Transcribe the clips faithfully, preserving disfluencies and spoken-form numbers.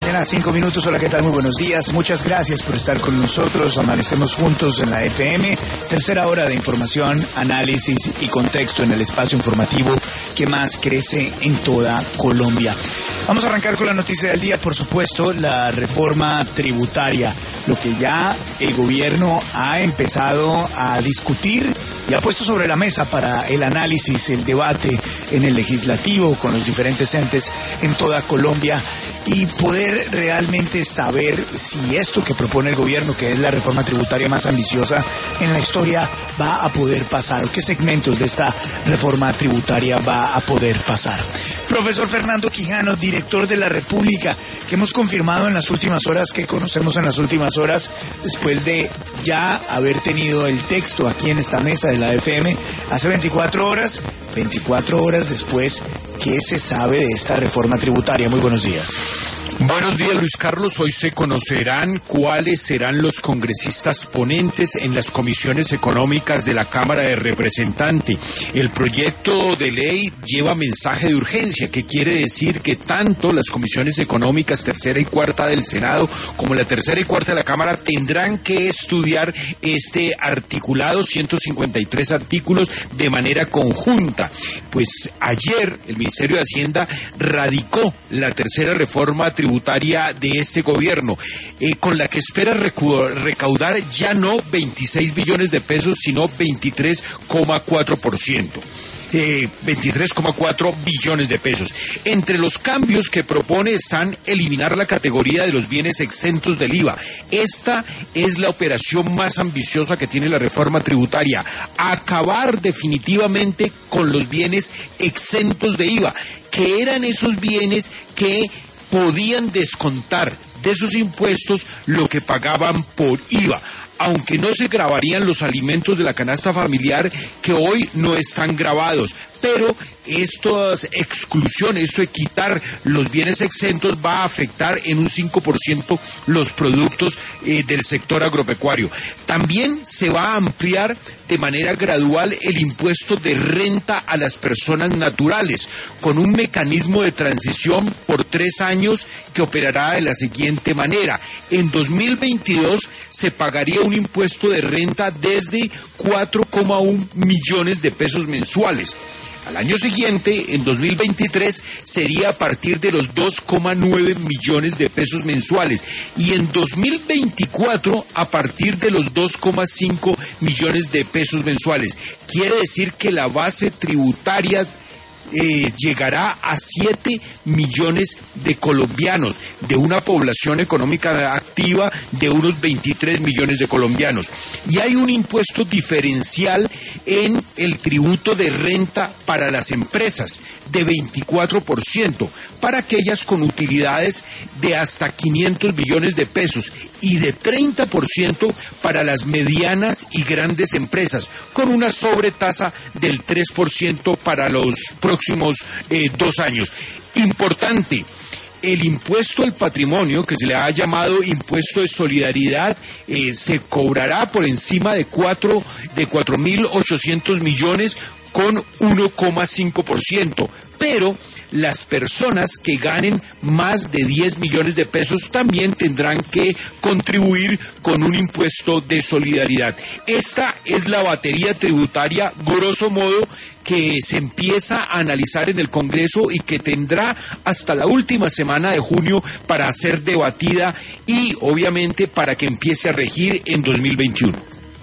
mañana, cinco minutos. Hola, ¿qué tal? Muy buenos días. Muchas gracias por estar con nosotros. Amanecemos juntos en la F M. Tercera hora de información, análisis y contexto en el espacio informativo que más crece en toda Colombia. Vamos a arrancar con la noticia del día, por supuesto, la reforma tributaria, lo que ya el gobierno ha empezado a discutir y ha puesto sobre la mesa para el análisis, el debate en el legislativo con los diferentes entes en toda Colombia y poder realmente saber si esto que propone el gobierno, que es la reforma tributaria más ambiciosa en la historia, va a poder pasar o qué segmentos de esta reforma tributaria va a poder pasar. Profesor Fernando Quijano, director de La República, que hemos confirmado en las últimas horas, que conocemos en las últimas horas, después de ya haber tenido el texto aquí en esta mesa de la F M hace veinticuatro horas, veinticuatro horas después, ¿qué se sabe de esta reforma tributaria? Muy buenos días. Buenos días, Luis Carlos. Hoy se conocerán cuáles serán los congresistas ponentes en las comisiones económicas de la Cámara de Representantes. El proyecto de ley lleva mensaje de urgencia, que quiere decir que tanto las comisiones económicas tercera y cuarta del Senado como la tercera y cuarta de la Cámara tendrán que estudiar este articulado, ciento cincuenta y tres artículos, de manera conjunta. Pues ayer el Ministerio de Hacienda radicó la tercera reforma tributaria de este gobierno, eh, con la que espera recaudar ya no veintiséis billones de pesos, sino veintitrés coma cuatro por ciento. Eh, veintitrés coma cuatro billones de pesos. Entre los cambios que propone están eliminar la categoría de los bienes exentos del I V A. Esta es la operación más ambiciosa que tiene la reforma tributaria. Acabar definitivamente con los bienes exentos de I V A, que eran esos bienes que podían descontar de sus impuestos lo que pagaban por I V A, aunque no se grabarían los alimentos de la canasta familiar que hoy no están grabados. Pero estas exclusiones, esto de quitar los bienes exentos, va a afectar en un cinco por ciento los productos eh, del sector agropecuario. También se va a ampliar de manera gradual el impuesto de renta a las personas naturales, con un mecanismo de transición por tres años que operará de la siguiente manera. En dos mil veintidós se pagaría un impuesto de renta desde cuatro coma uno millones de pesos mensuales. Al año siguiente, en dos mil veintitrés, sería a partir de los dos coma nueve millones de pesos mensuales y en dos mil veinticuatro a partir de los dos coma cinco millones de pesos mensuales. Quiere decir que la base tributaria Eh, llegará a siete millones de colombianos, de una población económica activa de unos veintitrés millones de colombianos. Y hay un impuesto diferencial en el tributo de renta para las empresas de veinticuatro por ciento, para aquellas con utilidades de hasta quinientos millones de pesos y de treinta por ciento para las medianas y grandes empresas, con una sobretasa del tres por ciento para los próximos eh, dos años. Importante, el impuesto al patrimonio, que se le ha llamado impuesto de solidaridad, eh, se cobrará por encima de cuatro de cuatro mil ochocientos millones con uno coma cinco por ciento, pero las personas que ganen más de diez millones de pesos también tendrán que contribuir con un impuesto de solidaridad. Esta es la batería tributaria, grosso modo, que se empieza a analizar en el Congreso y que tendrá hasta la última semana de junio para ser debatida y, obviamente, para que empiece a regir en dos mil veintiuno.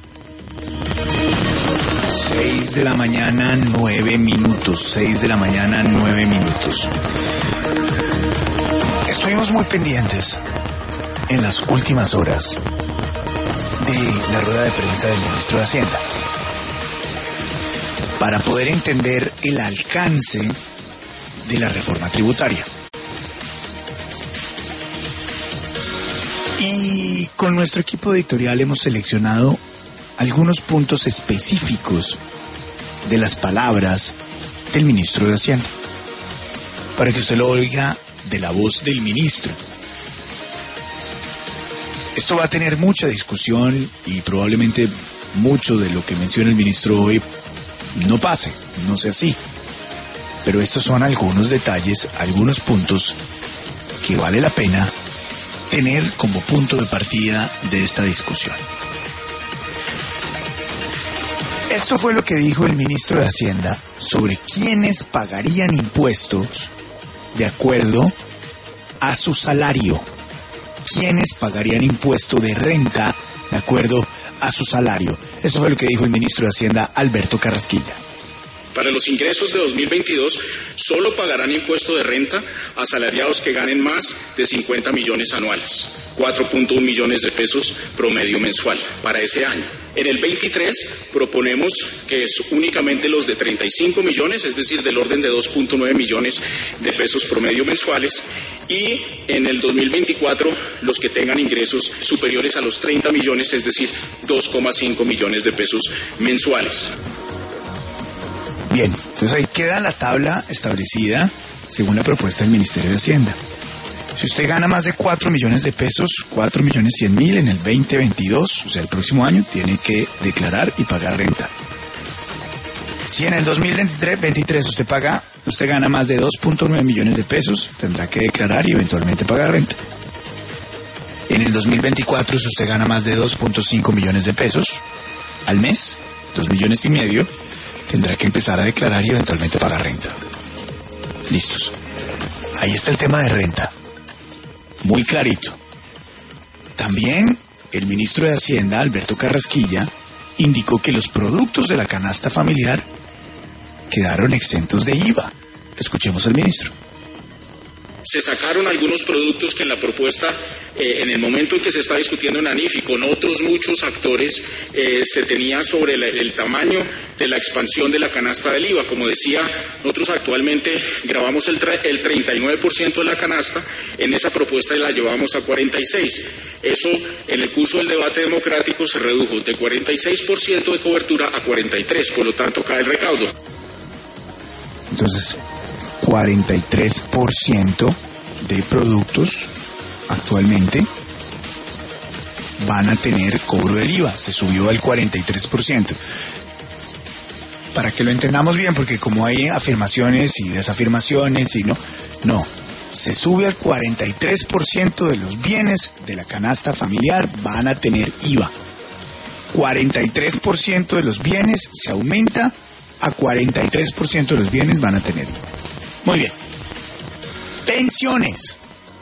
Seis de la mañana, nueve minutos. Seis de la mañana, nueve minutos. Estuvimos muy pendientes en las últimas horas de la rueda de prensa del ministro de Hacienda para poder entender el alcance de la reforma tributaria. Y con nuestro equipo editorial hemos seleccionado algunos puntos específicos de las palabras del ministro de Hacienda, para que usted lo oiga de la voz del ministro. Esto va a tener mucha discusión y probablemente mucho de lo que menciona el ministro hoy no pase, no sea así. Pero estos son algunos detalles, algunos puntos que vale la pena tener como punto de partida de esta discusión. Esto fue lo que dijo el ministro de Hacienda sobre quiénes pagarían impuestos de acuerdo a su salario. ¿Quiénes pagarían impuesto de renta de acuerdo a su salario? Eso fue lo que dijo el ministro de Hacienda, Alberto Carrasquilla. Para los ingresos de dos mil veintidós, solo pagarán impuesto de renta asalariados que ganen más de cincuenta millones anuales, cuatro punto uno millones de pesos promedio mensual para ese año. En el veintitrés proponemos que es únicamente los de treinta y cinco millones, es decir, del orden de dos punto nueve millones de pesos promedio mensuales, y en el dos mil veinticuatro los que tengan ingresos superiores a los treinta millones, es decir, dos coma cinco millones de pesos mensuales. Bien, entonces ahí queda la tabla establecida según la propuesta del Ministerio de Hacienda. Si usted gana más de cuatro millones de pesos, cuatro millones cien mil en el veinte veintidós, o sea, el próximo año, tiene que declarar y pagar renta. Si en el dos mil veintitrés usted paga, usted gana más de dos punto nueve millones de pesos, tendrá que declarar y eventualmente pagar renta. En el dos mil veinticuatro, si usted gana más de dos punto cinco millones de pesos al mes, dos millones y medio, tendrá que empezar a declarar y eventualmente pagar renta. Listos. Ahí está el tema de renta. Muy clarito. También el ministro de Hacienda, Alberto Carrasquilla, indicó que los productos de la canasta familiar quedaron exentos de I V A. Escuchemos al ministro. Se sacaron algunos productos que en la propuesta, eh, en el momento en que se está discutiendo en ANIF y con otros muchos actores, eh, se tenía sobre la, el tamaño de la expansión de la canasta del I V A. Como decía, nosotros actualmente grabamos el, el treinta y nueve por ciento de la canasta, en esa propuesta la llevamos a cuarenta y seis por ciento. Eso, en el curso del debate democrático, se redujo de cuarenta y seis por ciento de cobertura a cuarenta y tres por ciento, por lo tanto cae el recaudo. Entonces, cuarenta y tres por ciento de productos actualmente van a tener cobro del I V A. Se subió al cuarenta y tres por ciento. Para que lo entendamos bien, porque como hay afirmaciones y desafirmaciones y no, no, se sube al cuarenta y tres por ciento de los bienes de la canasta familiar van a tener I V A. cuarenta y tres por ciento de los bienes se aumenta a cuarenta y tres por ciento de los bienes van a tener I V A. Muy bien. Pensiones.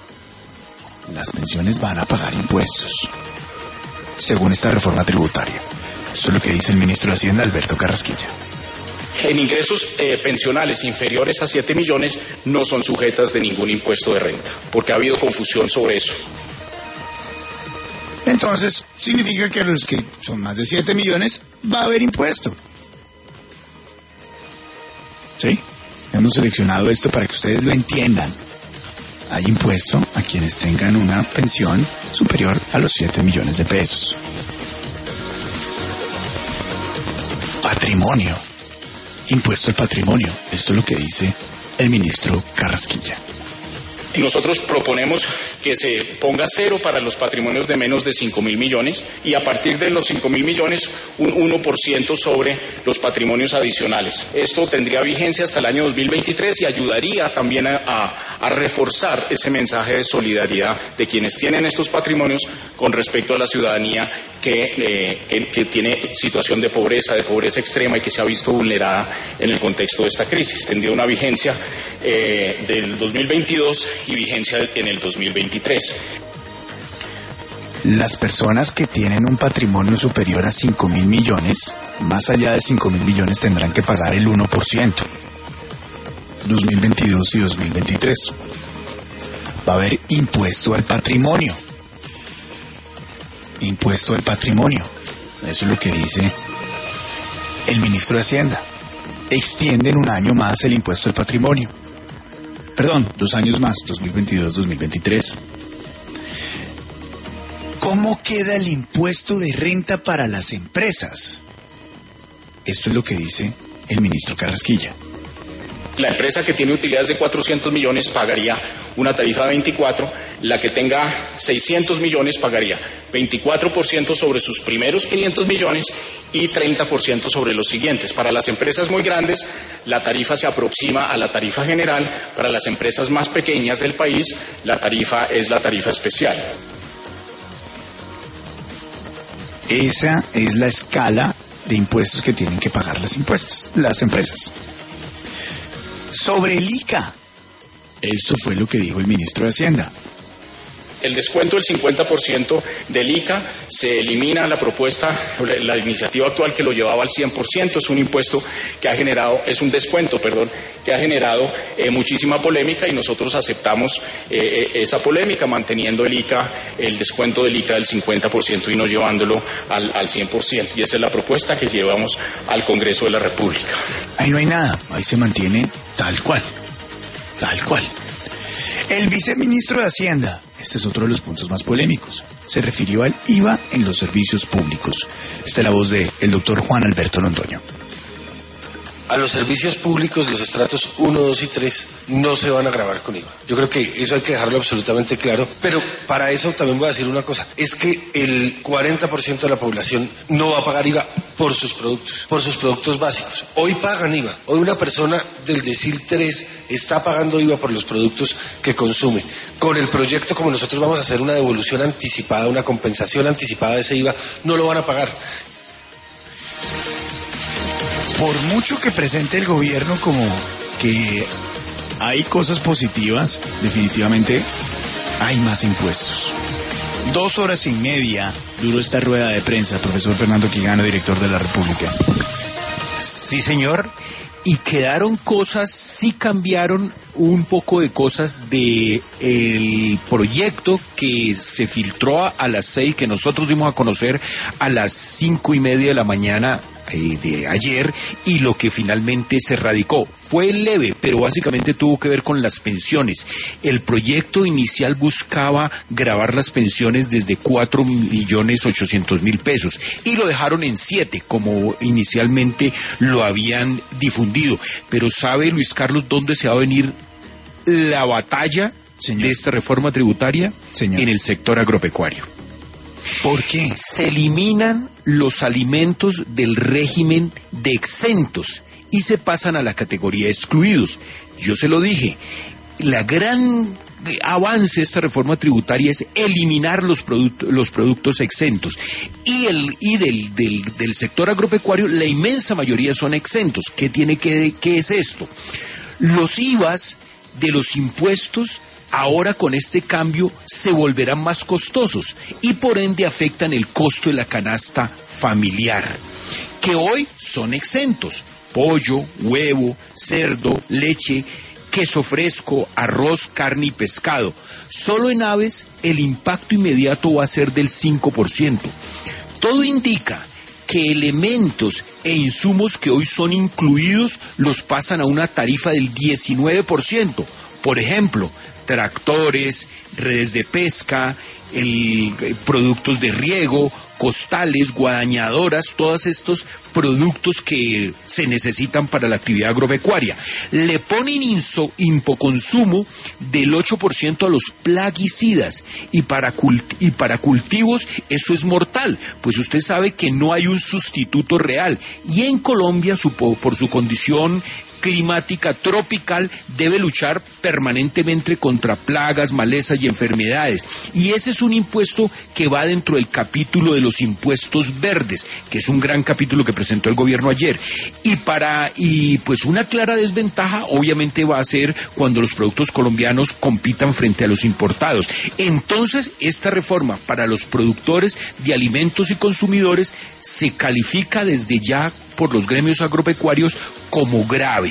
Las pensiones van a pagar impuestos, según esta reforma tributaria. Esto es lo que dice el ministro de Hacienda, Alberto Carrasquilla. En ingresos eh, pensionales inferiores a siete millones no son sujetas de ningún impuesto de renta, porque ha habido confusión sobre eso. Entonces, significa que a los que son más de siete millones va a haber impuesto. ¿Sí? Hemos seleccionado esto para que ustedes lo entiendan. Hay impuesto a quienes tengan una pensión superior a los siete millones de pesos. Patrimonio. Impuesto al patrimonio. Esto es lo que dice el ministro Carrasquilla. Nosotros proponemos que se ponga cero para los patrimonios de menos de cinco mil millones y a partir de los cinco mil millones un uno por ciento sobre los patrimonios adicionales. Esto tendría vigencia hasta el año dos mil veintitrés y ayudaría también a, a, a reforzar ese mensaje de solidaridad de quienes tienen estos patrimonios con respecto a la ciudadanía que, eh, que, que tiene situación de pobreza, de pobreza extrema y que se ha visto vulnerada en el contexto de esta crisis. Tendría una vigencia eh, del dos mil veintidós y vigencia en el dos mil veintitrés. Las personas que tienen un patrimonio superior a cinco mil millones, más allá de cinco mil millones, tendrán que pagar el uno por ciento. dos mil veintidós y dos mil veintitrés. Va a haber impuesto al patrimonio. Impuesto al patrimonio. Eso es lo que dice el ministro de Hacienda. Extienden un año más el impuesto al patrimonio. Perdón, dos años más, dos mil veintidós, dos mil veintitrés. ¿Cómo queda el impuesto de renta para las empresas? Esto es lo que dice el ministro Carrasquilla. La empresa que tiene utilidades de cuatrocientos millones pagaría una tarifa de veinticuatro, la que tenga seiscientos millones pagaría veinticuatro por ciento sobre sus primeros quinientos millones y treinta por ciento sobre los siguientes. Para las empresas muy grandes, la tarifa se aproxima a la tarifa general. Para las empresas más pequeñas del país, la tarifa es la tarifa especial. Esa es la escala de impuestos que tienen que pagar las impuestos, las empresas. Sobre el I C A, esto fue lo que dijo el ministro de Hacienda. El descuento del cincuenta por ciento del I C A se elimina la propuesta, la iniciativa actual que lo llevaba al cien por ciento, es un impuesto que ha generado, es un descuento, perdón, que ha generado eh, muchísima polémica y nosotros aceptamos eh, esa polémica manteniendo el I C A, el descuento del I C A del cincuenta por ciento y no llevándolo al, al cien por ciento. Y esa es la propuesta que llevamos al Congreso de la República. Ahí no hay nada, ahí se mantiene tal cual, tal cual. El viceministro de Hacienda, este es otro de los puntos más polémicos, se refirió al I V A en los servicios públicos. Esta es la voz del doctor Juan Alberto Londoño. A los servicios públicos, los estratos uno, dos y tres no se van a gravar con I V A. Yo creo que eso hay que dejarlo absolutamente claro, pero para eso también voy a decir una cosa, es que el cuarenta por ciento de la población no va a pagar I V A por sus productos, por sus productos básicos. Hoy pagan I V A, hoy una persona del decil tres está pagando I V A por los productos que consume. Con el proyecto, como nosotros vamos a hacer una devolución anticipada, una compensación anticipada de ese I V A, no lo van a pagar. Por mucho que presente el gobierno como que hay cosas positivas, definitivamente hay más impuestos. Dos horas y media duró esta rueda de prensa, profesor Fernando Quijano, director de la República. Sí, señor. Y quedaron cosas, sí cambiaron un poco de cosas de el proyecto que se filtró a, a las seis, que nosotros dimos a conocer a las cinco y media de la mañana eh, de ayer, y lo que finalmente se radicó. Fue leve, pero básicamente tuvo que ver con las pensiones. El proyecto inicial buscaba gravar las pensiones desde cuatro millones ochocientos mil pesos, y lo dejaron en siete, como inicialmente lo habían difundido. Pero ¿sabe, Luis Carlos, dónde se va a venir la batalla, señor, de esta reforma tributaria? Señor. En el sector agropecuario. ¿Por qué? Se eliminan los alimentos del régimen de exentos y se pasan a la categoría de excluidos. Yo se lo dije, la gran avance de esta reforma tributaria es eliminar los productos los productos exentos, y el y del, del, del sector agropecuario la inmensa mayoría son exentos. ¿Qué tiene que qué es esto? Los I V As de los impuestos ahora con este cambio se volverán más costosos y por ende afectan el costo de la canasta familiar, que hoy son exentos: pollo, huevo, cerdo, leche, queso fresco, arroz, carne y pescado. Solo en aves el impacto inmediato va a ser del cinco por ciento. Todo indica que elementos e insumos que hoy son incluidos los pasan a una tarifa del diecinueve por ciento. Por ejemplo, tractores, redes de pesca, el, productos de riego, costales, guadañadoras, todos estos productos que se necesitan para la actividad agropecuaria. Le ponen inso, impoconsumo del ocho por ciento a los plaguicidas, y para, cult, y para cultivos eso es mortal, pues usted sabe que no hay un sustituto real, y en Colombia, su, por su condición climática tropical, debe luchar permanentemente contra plagas, malezas y enfermedades. Y ese es un impuesto que va dentro del capítulo de los impuestos verdes, que es un gran capítulo que presentó el gobierno ayer. Y para y pues una clara desventaja obviamente va a ser cuando los productos colombianos compitan frente a los importados. Entonces, esta reforma para los productores de alimentos y consumidores se califica desde ya por los gremios agropecuarios como grave.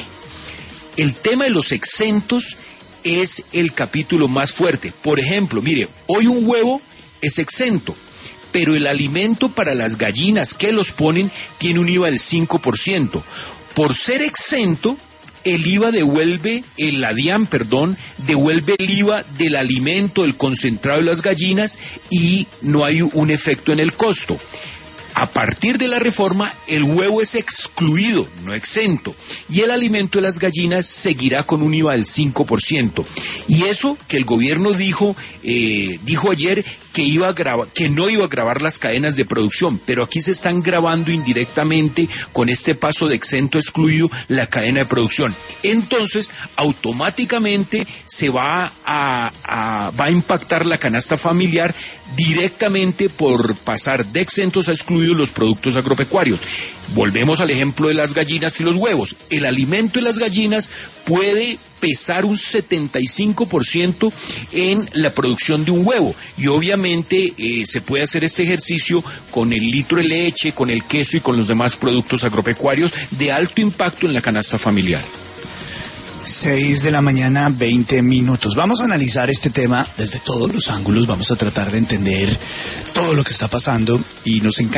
El tema de los exentos es el capítulo más fuerte. Por ejemplo, mire, hoy un huevo es exento, pero el alimento para las gallinas que los ponen tiene un I V A del cinco por ciento. Por ser exento, el I V A devuelve, el ADIAN, perdón, devuelve el I V A del alimento, el concentrado de las gallinas, y no hay un efecto en el costo. A partir de la reforma, el huevo es excluido, no exento, y el alimento de las gallinas seguirá con un I V A del cinco por ciento. Y eso que el gobierno dijo, eh, dijo ayer que iba a grabar, que no iba a grabar las cadenas de producción, pero aquí se están grabando indirectamente con este paso de exento a excluido la cadena de producción. Entonces, automáticamente se va a, a, va a impactar la canasta familiar directamente por pasar de exentos a excluidos los productos agropecuarios. Volvemos al ejemplo de las gallinas y los huevos. El alimento de las gallinas puede pesar un setenta y cinco por ciento en la producción de un huevo, y obviamente eh, se puede hacer este ejercicio con el litro de leche, con el queso y con los demás productos agropecuarios de alto impacto en la canasta familiar. Seis de la mañana, veinte minutos. Vamos a analizar este tema desde todos los ángulos, vamos a tratar de entender todo lo que está pasando y nos encanta